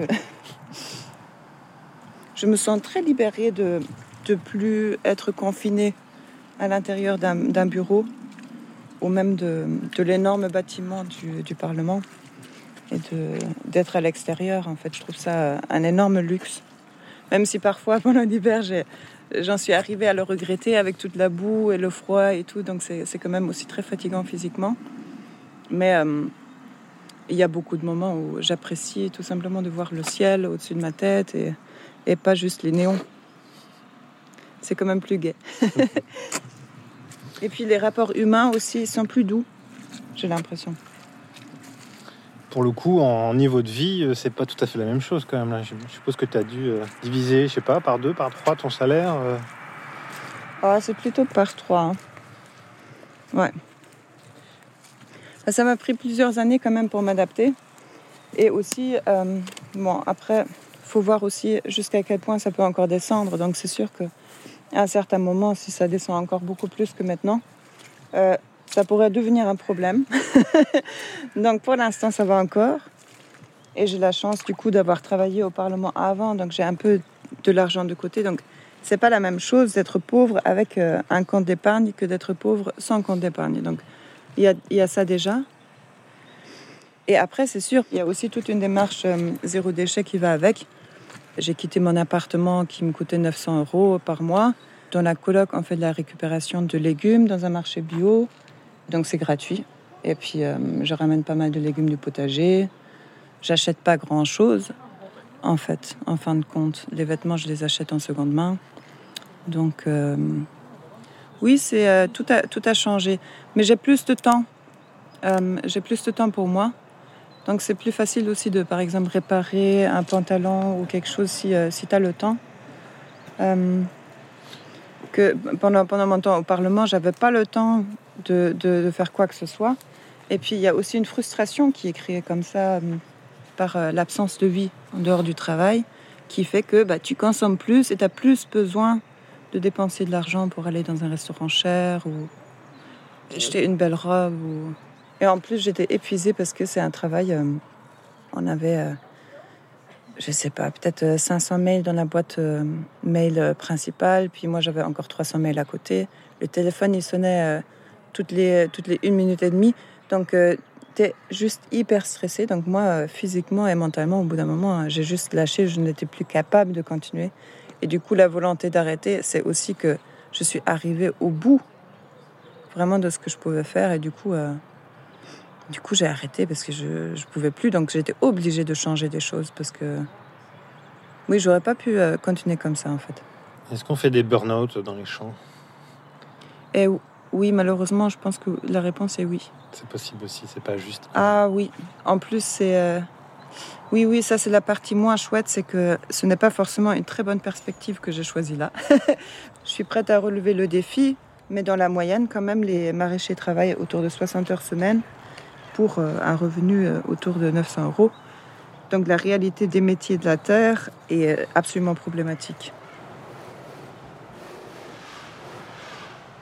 je me sens très libérée de plus être confinée à l'intérieur d'un bureau ou même de l'énorme bâtiment du Parlement et d'être à l'extérieur. En fait, je trouve ça un énorme luxe. Même si parfois, pendant l'hiver, j'en suis arrivée à le regretter avec toute la boue et le froid et tout. Donc c'est quand même aussi très fatigant physiquement. Mais il y a beaucoup de moments où j'apprécie tout simplement de voir le ciel au-dessus de ma tête et pas juste les néons. C'est quand même plus gai. Et puis les rapports humains aussi sont plus doux, j'ai l'impression. Pour le coup, en niveau de vie, c'est pas tout à fait la même chose quand même. Là. Je suppose que tu as dû diviser, je sais pas, par 2, par 3 ton salaire. C'est plutôt par 3. Hein. Ouais. Ça m'a pris plusieurs années quand même pour m'adapter. Et aussi, après, il faut voir aussi jusqu'à quel point ça peut encore descendre. Donc c'est sûr qu'à un certain moment, si ça descend encore beaucoup plus que maintenant, ça pourrait devenir un problème. Donc pour l'instant, ça va encore. Et j'ai la chance du coup d'avoir travaillé au Parlement avant, donc j'ai un peu de l'argent de côté. Donc c'est pas la même chose d'être pauvre avec un compte d'épargne que d'être pauvre sans compte d'épargne. Donc il y a ça déjà. Et après, c'est sûr, il y a aussi toute une démarche zéro déchet qui va avec. J'ai quitté mon appartement qui me coûtait 900 € par mois. Dans la coloc, on fait de la récupération de légumes dans un marché bio. Donc c'est gratuit. Et puis je ramène pas mal de légumes du potager. J'achète pas grand-chose, en fait, en fin de compte. Les vêtements, je les achète en seconde main. Donc oui, tout a changé. Mais j'ai plus de temps. J'ai plus de temps pour moi. Donc c'est plus facile aussi de, par exemple, réparer un pantalon ou quelque chose si tu as le temps. Que pendant mon temps au Parlement, j'avais pas le temps de faire quoi que ce soit. Et puis il y a aussi une frustration qui est créée comme ça par l'absence de vie en dehors du travail, qui fait que tu consommes plus et tu as plus besoin de dépenser de l'argent pour aller dans un restaurant cher ou acheter une belle robe. Et en plus, j'étais épuisée parce que c'est un travail... on avait, je sais pas, peut-être 500 mails dans la boîte mail principale. Puis moi, j'avais encore 300 mails à côté. Le téléphone, il sonnait toutes les 1 minute et demie. Donc, t'es juste hyper stressée. Donc moi, physiquement et mentalement, au bout d'un moment, j'ai juste lâché. Je n'étais plus capable de continuer. Et du coup, la volonté d'arrêter, c'est aussi que je suis arrivée au bout vraiment de ce que je pouvais faire. Et du coup, j'ai arrêté parce que je pouvais plus. Donc, j'étais obligée de changer des choses parce que... Oui, j'aurais pas pu continuer comme ça, en fait. Est-ce qu'on fait des burn-out dans les champs ? Et oui, malheureusement, je pense que la réponse est oui. C'est possible aussi, c'est pas juste. Ah oui, en plus, c'est... Oui, ça, c'est la partie moins chouette, c'est que ce n'est pas forcément une très bonne perspective que j'ai choisie là. Je suis prête à relever le défi, mais dans la moyenne, quand même, les maraîchers travaillent autour de 60 heures semaine pour un revenu autour de 900 €. Donc la réalité des métiers de la terre est absolument problématique.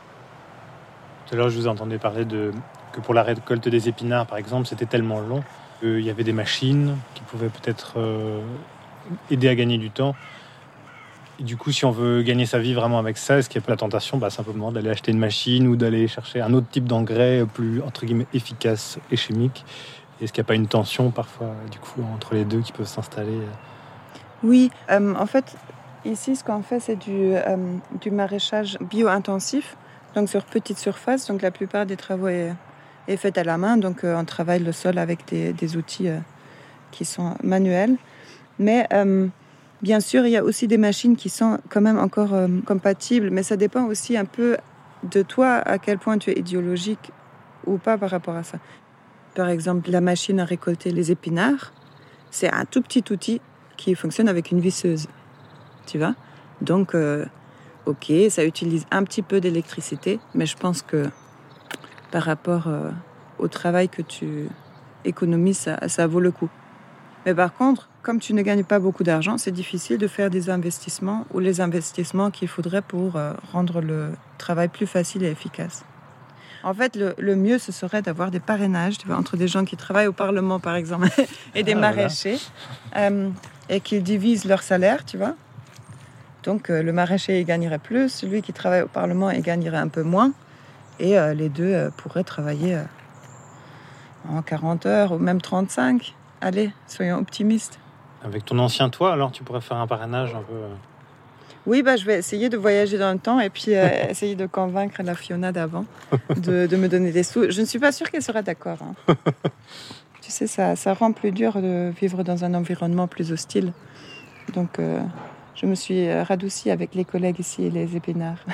Tout à l'heure, je vous entendais parler que pour la récolte des épinards, par exemple, c'était tellement long Il y avait des machines qui pouvaient peut-être aider à gagner du temps. Et du coup, si on veut gagner sa vie vraiment avec ça, est-ce qu'il n'y a pas la tentation simplement d'aller acheter une machine ou d'aller chercher un autre type d'engrais plus, entre guillemets, efficace et chimique? Est-ce qu'il n'y a pas une tension parfois, du coup, entre les deux qui peuvent s'installer? Oui, en fait, ici, ce qu'on fait, c'est du maraîchage bio-intensif, donc sur petite surface. Donc la plupart des travaux est fait à la main, donc on travaille le sol avec des outils qui sont manuels. Mais bien sûr, il y a aussi des machines qui sont quand même encore compatibles, mais ça dépend aussi un peu de toi, à quel point tu es idéologique ou pas par rapport à ça. Par exemple, la machine à récolter les épinards, c'est un tout petit outil qui fonctionne avec une visseuse, tu vois. Donc, ok, ça utilise un petit peu d'électricité, mais je pense que par rapport au travail que tu économises, ça vaut le coup. Mais par contre, comme tu ne gagnes pas beaucoup d'argent, c'est difficile de faire des investissements ou les investissements qu'il faudrait pour rendre le travail plus facile et efficace. En fait, le mieux, ce serait d'avoir des parrainages, tu vois, entre des gens qui travaillent au Parlement, par exemple, et des maraîchers, et qu'ils divisent leur salaire, tu vois. Donc, le maraîcher, il gagnerait plus, celui qui travaille au Parlement, il gagnerait un peu moins, et les deux pourraient travailler en 40 heures ou même 35. Allez, soyons optimistes. Avec ton ancien toit, alors, tu pourrais faire un parrainage un peu... Oui, je vais essayer de voyager dans le temps et puis essayer de convaincre la Fiona d'avant de me donner des sous. Je ne suis pas sûre qu'elle sera d'accord. Hein. Tu sais, ça rend plus dur de vivre dans un environnement plus hostile. Donc, je me suis radoucie avec les collègues ici et les épinards.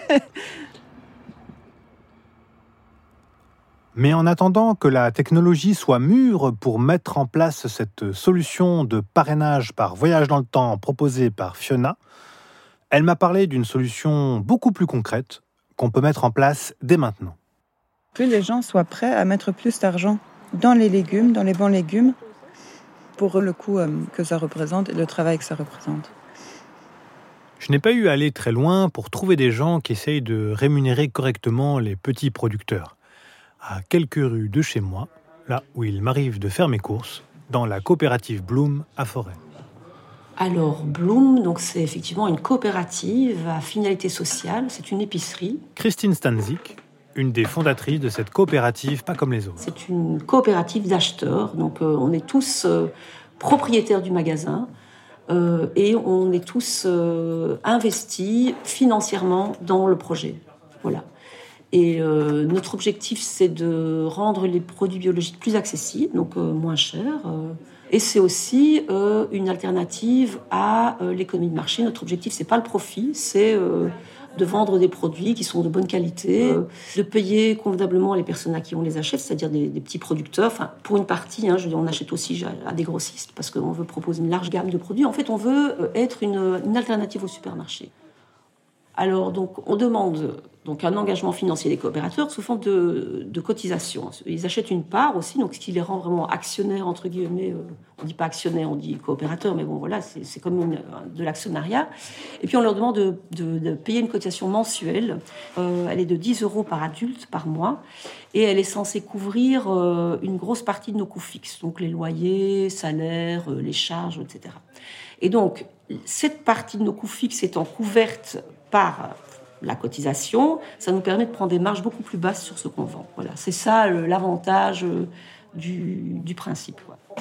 Mais en attendant que la technologie soit mûre pour mettre en place cette solution de parrainage par voyage dans le temps proposée par Fiona, elle m'a parlé d'une solution beaucoup plus concrète qu'on peut mettre en place dès maintenant. Que les gens soient prêts à mettre plus d'argent dans les légumes, dans les bons légumes, pour le coût que ça représente et le travail que ça représente. Je n'ai pas eu à aller très loin pour trouver des gens qui essayent de rémunérer correctement les petits producteurs. À quelques rues de chez moi, là où il m'arrive de faire mes courses, dans la coopérative Bloom à Forêt. Alors, Bloom, donc c'est effectivement une coopérative à finalité sociale, c'est une épicerie. Christine Stanzik, une des fondatrices de cette coopérative pas comme les autres. C'est une coopérative d'acheteurs, donc on est tous propriétaires du magasin et on est tous investis financièrement dans le projet. Voilà. Et notre objectif, c'est de rendre les produits biologiques plus accessibles, donc moins chers. Et c'est aussi une alternative à l'économie de marché. Notre objectif, c'est pas le profit, c'est de vendre des produits qui sont de bonne qualité, de payer convenablement les personnes à qui on les achète, c'est-à-dire des petits producteurs. Enfin, pour une partie, je veux dire, on achète aussi à des grossistes parce qu'on veut proposer une large gamme de produits. En fait, on veut être une alternative au supermarché. Alors, donc, on demande un engagement financier des coopérateurs sous forme de cotisation. Ils achètent une part aussi, donc ce qui les rend vraiment actionnaires, entre guillemets. On ne dit pas actionnaires, on dit coopérateurs, mais bon, voilà, c'est comme de l'actionnariat. Et puis, on leur demande de payer une cotisation mensuelle. Elle est de 10 € par adulte par mois. Et elle est censée couvrir une grosse partie de nos coûts fixes, donc les loyers, salaires, les charges, etc. Et donc, cette partie de nos coûts fixes étant couverte par la cotisation, ça nous permet de prendre des marges beaucoup plus basses sur ce qu'on vend. Voilà, c'est ça l'avantage du principe. Ouais.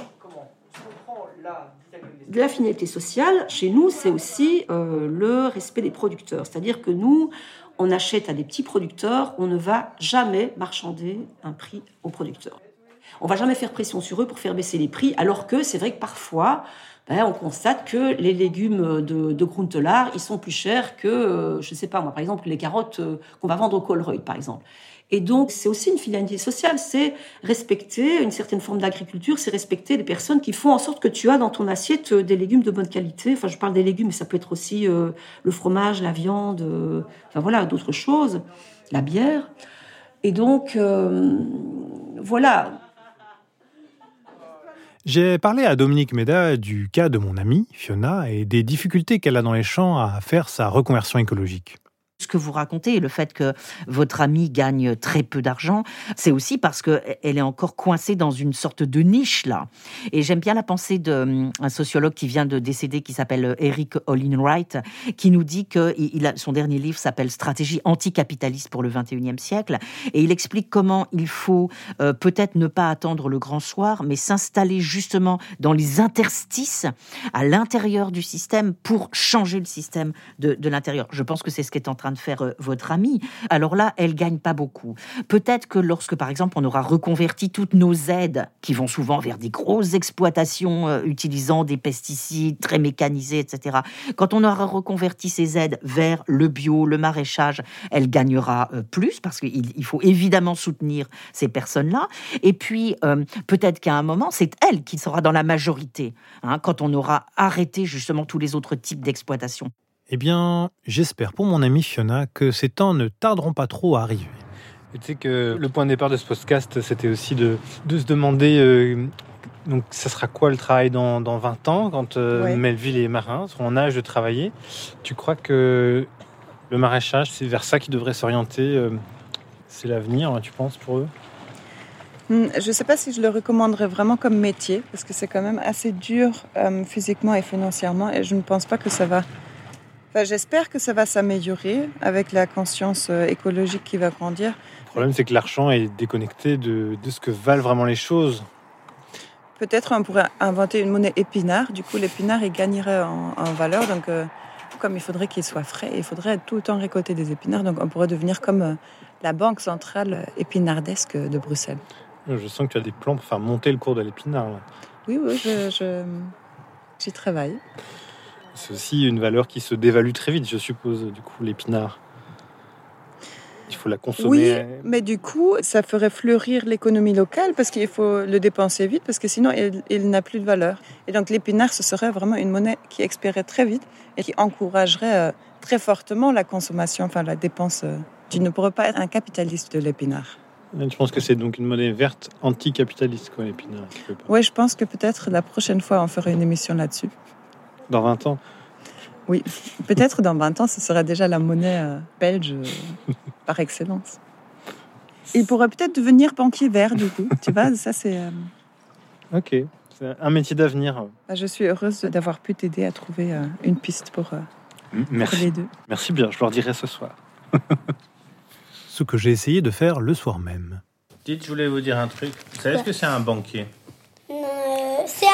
De la finalité sociale, chez nous, c'est aussi le respect des producteurs. C'est-à-dire que nous, on achète à des petits producteurs, on ne va jamais marchander un prix aux producteurs. On ne va jamais faire pression sur eux pour faire baisser les prix, alors que c'est vrai que parfois, on constate que les légumes de Groentelar, ils sont plus chers que, je ne sais pas moi, par exemple, les carottes qu'on va vendre au Colruyt, par exemple. Et donc, c'est aussi une finalité sociale, c'est respecter une certaine forme d'agriculture, c'est respecter les personnes qui font en sorte que tu as dans ton assiette des légumes de bonne qualité. Enfin, je parle des légumes, mais ça peut être aussi le fromage, la viande, enfin voilà, d'autres choses, la bière. Et donc, voilà. J'ai parlé à Dominique Méda du cas de mon amie, Fiona, et des difficultés qu'elle a dans les champs à faire sa reconversion écologique. Ce que vous racontez, le fait que votre amie gagne très peu d'argent, c'est aussi parce qu'elle est encore coincée dans une sorte de niche, là. Et j'aime bien la pensée d'un sociologue qui vient de décéder, qui s'appelle Eric Olin Wright, qui nous dit que son dernier livre s'appelle « Stratégie anticapitaliste pour le XXIe siècle ». Et il explique comment il faut peut-être ne pas attendre le grand soir, mais s'installer justement dans les interstices à l'intérieur du système pour changer le système de l'intérieur. Je pense que c'est ce qu'est en train de faire votre amie. Alors là, elle gagne pas beaucoup. Peut-être que lorsque, par exemple, on aura reconverti toutes nos aides, qui vont souvent vers des grosses exploitations utilisant des pesticides très mécanisés, etc. Quand on aura reconverti ces aides vers le bio, le maraîchage, elle gagnera plus, parce qu'il faut évidemment soutenir ces personnes-là. Et puis, peut-être qu'à un moment, c'est elle qui sera dans la majorité, quand on aura arrêté justement tous les autres types d'exploitation. Eh bien, j'espère pour mon amie Fiona que ces temps ne tarderont pas trop à arriver. Et tu sais que le point de départ de ce podcast, c'était aussi de se demander donc ça sera quoi le travail dans 20 ans, quand Melville et Marin seront en âge de travailler. Tu crois que le maraîchage, c'est vers ça qu'ils devraient s'orienter, c'est l'avenir, tu penses, pour eux ? Je ne sais pas si je le recommanderais vraiment comme métier, parce que c'est quand même assez dur physiquement et financièrement, et je ne pense pas que ça va... Enfin, j'espère que ça va s'améliorer avec la conscience écologique qui va grandir. Le problème, c'est que l'argent est déconnecté de ce que valent vraiment les choses. Peut-être on pourrait inventer une monnaie épinard. Du coup, l'épinard, il gagnerait en valeur. Donc, comme il faudrait qu'il soit frais, il faudrait tout le temps récolter des épinards. Donc, on pourrait devenir comme la banque centrale épinardesque de Bruxelles. Je sens que tu as des plans pour faire monter le cours de l'épinard, là. Oui, j'y travaille. C'est aussi une valeur qui se dévalue très vite, je suppose, du coup, l'épinard. Il faut la consommer. Oui, mais du coup, ça ferait fleurir l'économie locale parce qu'il faut le dépenser vite, parce que sinon, il n'a plus de valeur. Et donc, l'épinard, ce serait vraiment une monnaie qui expirerait très vite et qui encouragerait très fortement la consommation, enfin la dépense. Tu ne pourrais pas être un capitaliste de l'épinard. Tu penses que c'est donc une monnaie verte anticapitaliste, quoi, l'épinard? Oui, je pense que peut-être la prochaine fois, on ferait une émission là-dessus. Dans 20 ans? Oui, peut-être dans 20 ans, ce sera déjà la monnaie belge par excellence. Il pourrait peut-être devenir banquier vert, du coup. Tu vois, ça c'est... Ok, c'est un métier d'avenir. Je suis heureuse d'avoir pu t'aider à trouver une piste pour les deux. Merci bien, je leur dirai ce soir. Ce que j'ai essayé de faire le soir même. Dites, je voulais vous dire un truc. Vous savez ce que c'est un banquet? C'est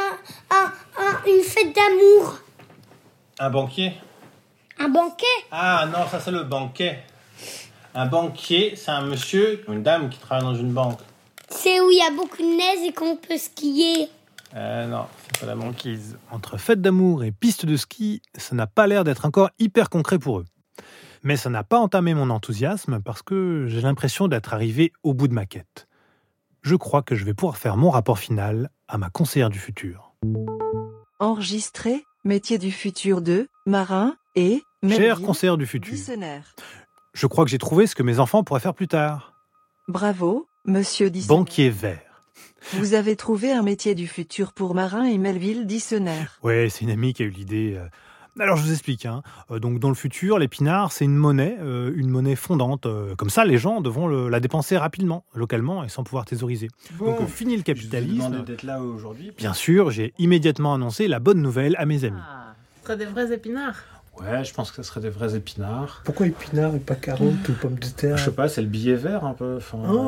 une fête d'amour. Un banquier? Un banquet? Ah non, ça c'est le banquet. Un banquier, c'est un monsieur ou une dame qui travaille dans une banque. C'est où il y a beaucoup de neige et qu'on peut skier. Non, c'est pas la banquise. Entre fête d'amour et piste de ski, ça n'a pas l'air d'être encore hyper concret pour eux. Mais ça n'a pas entamé mon enthousiasme parce que j'ai l'impression d'être arrivé au bout de ma quête. Je crois que je vais pouvoir faire mon rapport final à ma conseillère du futur. Enregistré, métier du futur 2, Marin et... Chère conseillère du futur, je crois que j'ai trouvé ce que mes enfants pourraient faire plus tard. Bravo, monsieur Dissener. Banquier vert. Vous avez trouvé un métier du futur pour Marin et Melville Dissener. Ouais, c'est une amie qui a eu l'idée... Alors je vous explique. Donc dans le futur, l'épinard, c'est une monnaie fondante. Comme ça, les gens devront la dépenser rapidement, localement et sans pouvoir thésauriser. Bon, donc fini le capitalisme. Je vous demande d'être là aujourd'hui. Bien sûr, j'ai immédiatement annoncé la bonne nouvelle à mes amis. Ce serait des vrais épinards. Ouais, je pense que ce serait des vrais épinards. Pourquoi épinards et pas carottes ou pommes de terre? Je sais pas, c'est le billet vert un peu.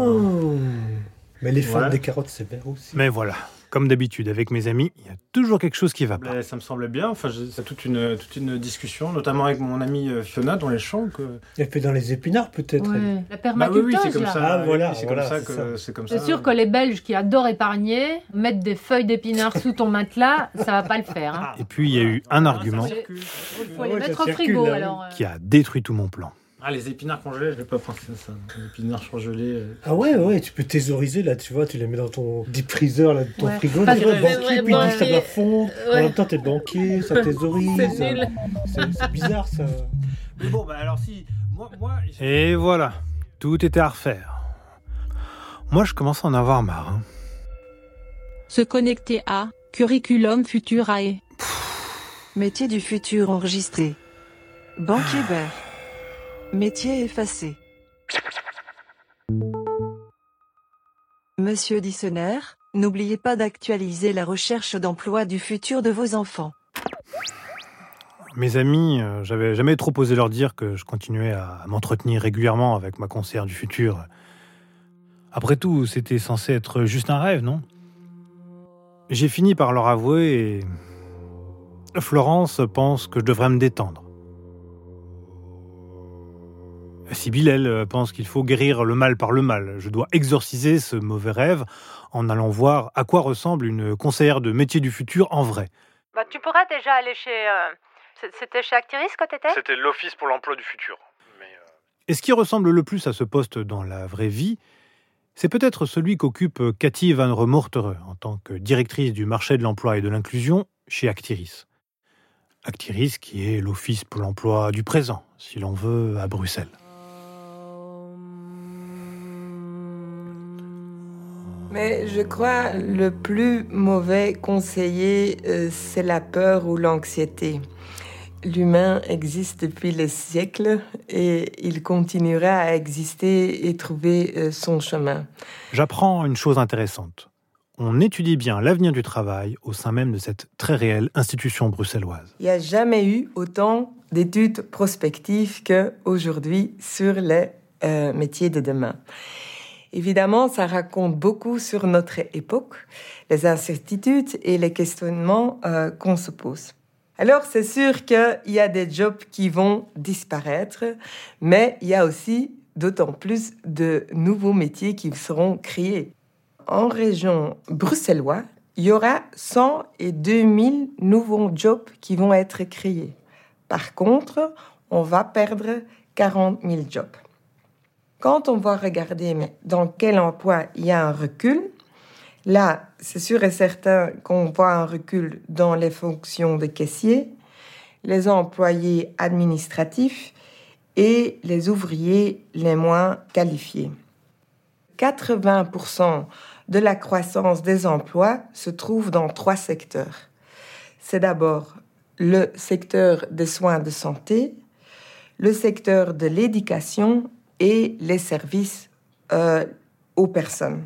Mais les formes des carottes, c'est vert aussi. Mais voilà. Comme d'habitude, avec mes amis, il y a toujours quelque chose qui va pas. Ça me semblait bien. Enfin, c'est toute une discussion, notamment avec mon amie Fiona dans les champs. Elle fait dans les épinards, peut-être. Ouais. La permaculture, oui, c'est comme ça. Ah, voilà, c'est voilà, comme ça. C'est sûr que les Belges qui adorent épargner, mettre des feuilles d'épinards sous ton matelas, ça va pas le faire. Hein. Et puis, il y a eu un argument il faut les mettre au frigo. Alors, qui a détruit tout mon plan. Ah, les épinards congelés, je n'ai pas pensé à ça. Les épinards congelés. Ah ouais, tu peux thésauriser, là, tu vois, tu les mets dans ton deep freezer, là, ton frigo, tu vois, banquier, puis ça doit fondre, en même temps, t'es banquier, ça thésaurise. C'est nul. C'est bizarre, ça. Mais bon, alors si... Moi Et voilà, tout était à refaire. Moi, je commence à en avoir marre. Se connecter à Curriculum Futurae. Métier du futur enregistré. Banquier vert. Métier effacé. Monsieur Dissener, n'oubliez pas d'actualiser la recherche d'emploi du futur de vos enfants. Mes amis, j'avais jamais trop osé leur dire que je continuais à m'entretenir régulièrement avec ma conseillère du futur. Après tout, c'était censé être juste un rêve, non ? J'ai fini par leur avouer et Florence pense que je devrais me détendre. Sibylle, elle, pense qu'il faut guérir le mal par le mal. Je dois exorciser ce mauvais rêve en allant voir à quoi ressemble une conseillère de métier du futur en vrai. Bah, tu pourrais déjà aller chez... C'était chez Actiris que t'étais ? C'était l'Office pour l'emploi du futur. Et ce qui ressemble le plus à ce poste dans la vraie vie, c'est peut-être celui qu'occupe Cathy Van Remoertere en tant que directrice du marché de l'emploi et de l'inclusion chez Actiris. Actiris qui est l'Office pour l'emploi du présent, si l'on veut, à Bruxelles. Mais je crois le plus mauvais conseiller, c'est la peur ou l'anxiété. L'humain existe depuis les siècles et il continuera à exister et trouver son chemin. J'apprends une chose intéressante. On étudie bien l'avenir du travail au sein même de cette très réelle institution bruxelloise. Il n'y a jamais eu autant d'études prospectives qu'aujourd'hui sur les métiers de demain. Évidemment, ça raconte beaucoup sur notre époque, les incertitudes et les questionnements qu'on se pose. Alors, c'est sûr qu'il y a des jobs qui vont disparaître, mais il y a aussi d'autant plus de nouveaux métiers qui seront créés. En région bruxelloise, il y aura 102 000 nouveaux jobs qui vont être créés. Par contre, on va perdre 40 000 jobs. Quand on va regarder dans quel emploi il y a un recul, là, c'est sûr et certain qu'on voit un recul dans les fonctions de caissier, les employés administratifs et les ouvriers les moins qualifiés. 80% de la croissance des emplois se trouve dans 3 secteurs. C'est d'abord le secteur des soins de santé, le secteur de l'éducation et les services aux personnes.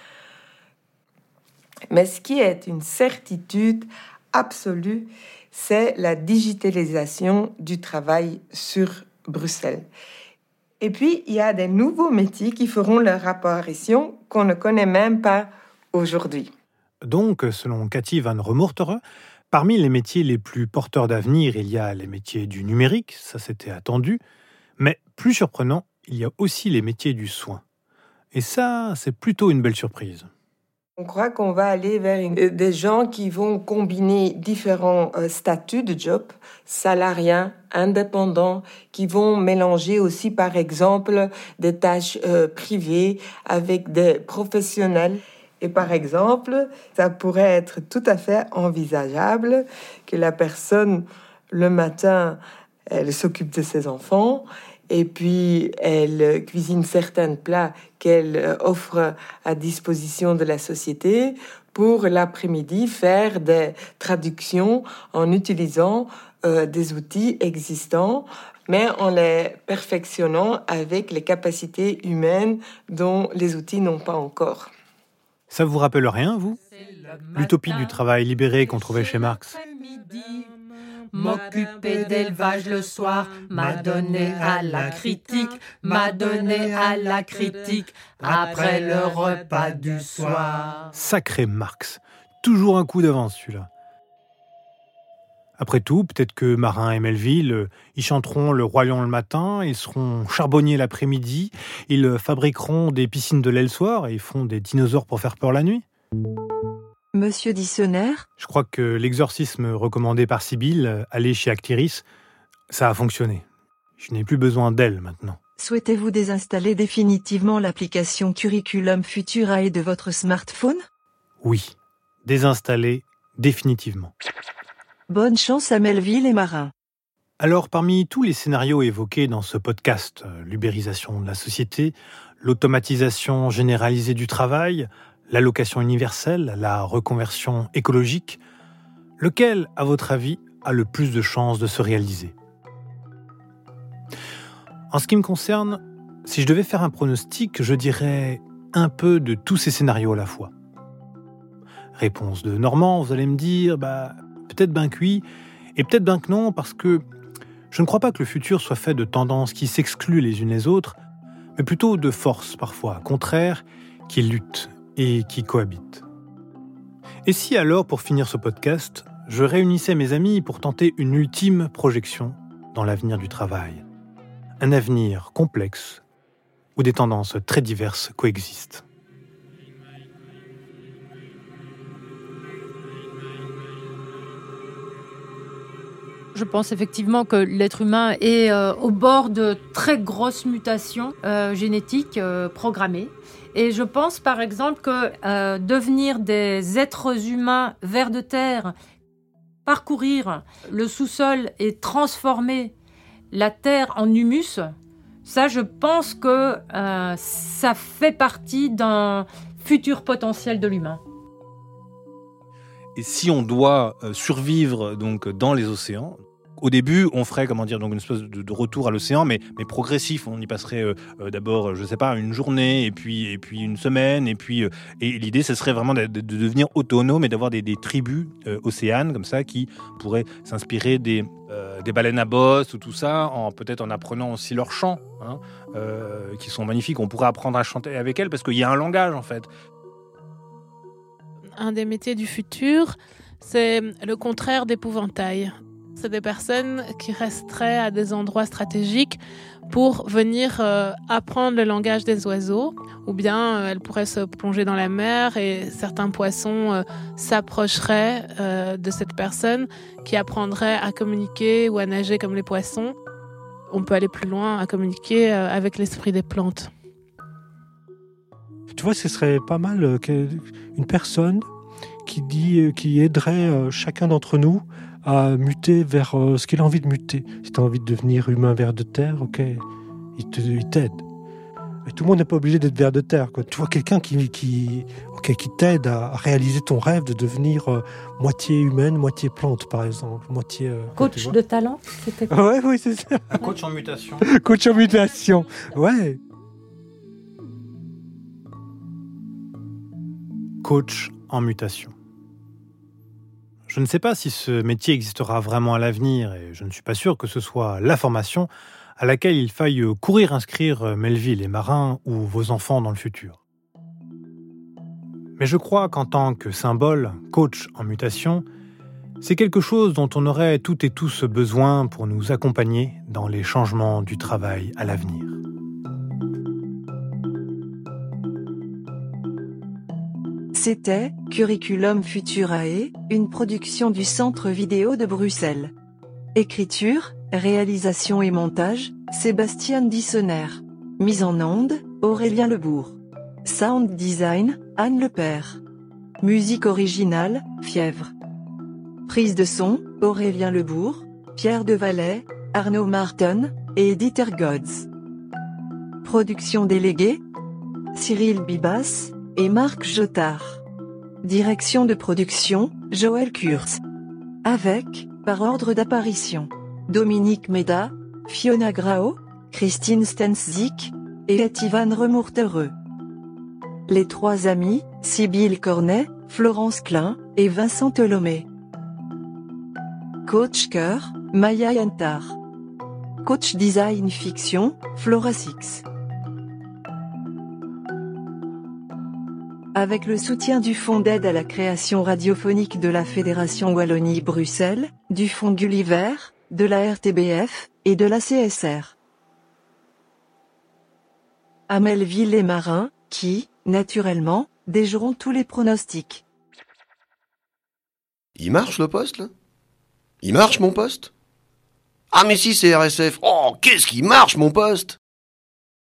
Mais ce qui est une certitude absolue, c'est la digitalisation du travail sur Bruxelles. Et puis, il y a des nouveaux métiers qui feront leur apparition qu'on ne connaît même pas aujourd'hui. Donc, selon Cathy Van Remoertere, parmi les métiers les plus porteurs d'avenir, il y a les métiers du numérique, ça c'était attendu, mais plus surprenant, il y a aussi les métiers du soin. Et ça, c'est plutôt une belle surprise. On croit qu'on va aller vers des gens qui vont combiner différents statuts de job, salariés, indépendants, qui vont mélanger aussi, par exemple, des tâches privées avec des professionnels. Et par exemple, ça pourrait être tout à fait envisageable que la personne, le matin, elle s'occupe de ses enfants, et puis elle cuisine certains plats qu'elle offre à disposition de la société pour l'après-midi faire des traductions en utilisant des outils existants, mais en les perfectionnant avec les capacités humaines dont les outils n'ont pas encore. Ça vous rappelle rien, vous ? L'utopie du travail libéré qu'on trouvait chez Marx. M'occuper d'élevage le soir, m'adonner à la critique, m'adonner à la critique, après le repas du soir. Sacré Marx, toujours un coup d'avance celui-là. Après tout, peut-être que Marin et Melville, ils chanteront le Roi Lion le matin, ils seront charbonniers l'après-midi, ils fabriqueront des piscines de lait le soir et ils feront des dinosaures pour faire peur la nuit. Monsieur Dissener ? Je crois que l'exorcisme recommandé par Sibylle, aller chez Actiris, ça a fonctionné. Je n'ai plus besoin d'elle maintenant. Souhaitez-vous désinstaller définitivement l'application Curriculum Futurae de votre smartphone ? Oui, désinstaller définitivement. Bonne chance à Melville et Marin. Alors, parmi tous les scénarios évoqués dans ce podcast, l'ubérisation de la société, l'automatisation généralisée du travail, l'allocation universelle, la reconversion écologique, lequel, à votre avis, a le plus de chances de se réaliser ? En ce qui me concerne, si je devais faire un pronostic, je dirais un peu de tous ces scénarios à la fois. Réponse de Normand, vous allez me dire, peut-être ben que oui, et peut-être ben que non, parce que je ne crois pas que le futur soit fait de tendances qui s'excluent les unes les autres, mais plutôt de forces parfois contraires qui luttent et qui cohabitent. Et si alors, pour finir ce podcast, je réunissais mes amis pour tenter une ultime projection dans l'avenir du travail, un avenir complexe où des tendances très diverses coexistent. Je pense effectivement que l'être humain est au bord de très grosses mutations génétiques programmées. Et je pense par exemple que devenir des êtres humains vers de terre, parcourir le sous-sol et transformer la terre en humus, ça je pense que ça fait partie d'un futur potentiel de l'humain. Et si on doit survivre donc dans les océans, au début, on ferait donc une espèce de retour à l'océan, mais progressif. On y passerait d'abord, je sais pas, une journée, et puis une semaine, et l'idée, ce serait vraiment de devenir autonome et d'avoir des tribus océanes comme ça qui pourraient s'inspirer des baleines à bosse ou tout ça, peut-être en apprenant aussi leurs chants, qui sont magnifiques. On pourrait apprendre à chanter avec elles parce qu'il y a un langage en fait. Un des métiers du futur, c'est le contraire d'épouvantail. C'est des personnes qui resteraient à des endroits stratégiques pour venir apprendre le langage des oiseaux, ou bien elles pourraient se plonger dans la mer et certains poissons s'approcheraient de cette personne qui apprendrait à communiquer ou à nager comme les poissons. On peut aller plus loin, à communiquer avec l'esprit des plantes. Tu vois, ce serait pas mal une personne qui aiderait chacun d'entre nous à muter vers ce qu'il a envie de muter. Si tu as envie de devenir humain ver de terre, ok, il t'aide. Mais tout le monde n'est pas obligé d'être ver de terre, quoi. Tu vois quelqu'un qui t'aide à réaliser ton rêve de devenir moitié humaine, moitié plante, par exemple. Coach de talent, c'était quoi? Ouais, oui, c'est ça. Un coach en mutation. Coach en mutation, ouais. Coach en mutation. Je ne sais pas si ce métier existera vraiment à l'avenir et je ne suis pas sûr que ce soit la formation à laquelle il faille courir inscrire Melville et Marin ou vos enfants dans le futur. Mais je crois qu'en tant que symbole, coach en mutation, c'est quelque chose dont on aurait toutes et tous besoin pour nous accompagner dans les changements du travail à l'avenir. C'était Curriculum Futurae, une production du Centre Vidéo de Bruxelles. Écriture, réalisation et montage, Sébastien Dissonner. Mise en onde, Aurélien Lebourg. Sound design, Anne Lepère. Musique originale, Fièvre. Prise de son, Aurélien Lebourg, Pierre Devalet, Arnaud Martin et Edith Ergods. Production déléguée, Cyril Bibas et Marc Jotard. Direction de production, Joël Kurz. Avec, par ordre d'apparition, Dominique Méda, Fiona Grao, Christine Stenszik et Etivan Remourtereux. Les trois amis, Sybille Cornet, Florence Klein et Vincent Tholomé. Coach Cœur, Maya Yantar. Coach Design Fiction, Flora Six. Avec le soutien du Fonds d'aide à la création radiophonique de la Fédération Wallonie-Bruxelles, du Fonds Gulliver, de la RTBF et de la CSR. À Melville et Marin, qui, naturellement, déjoueront tous les pronostics. Il marche le poste, là? Il marche mon poste? Ah mais si, c'est RSF. Oh, qu'est-ce qui marche mon poste?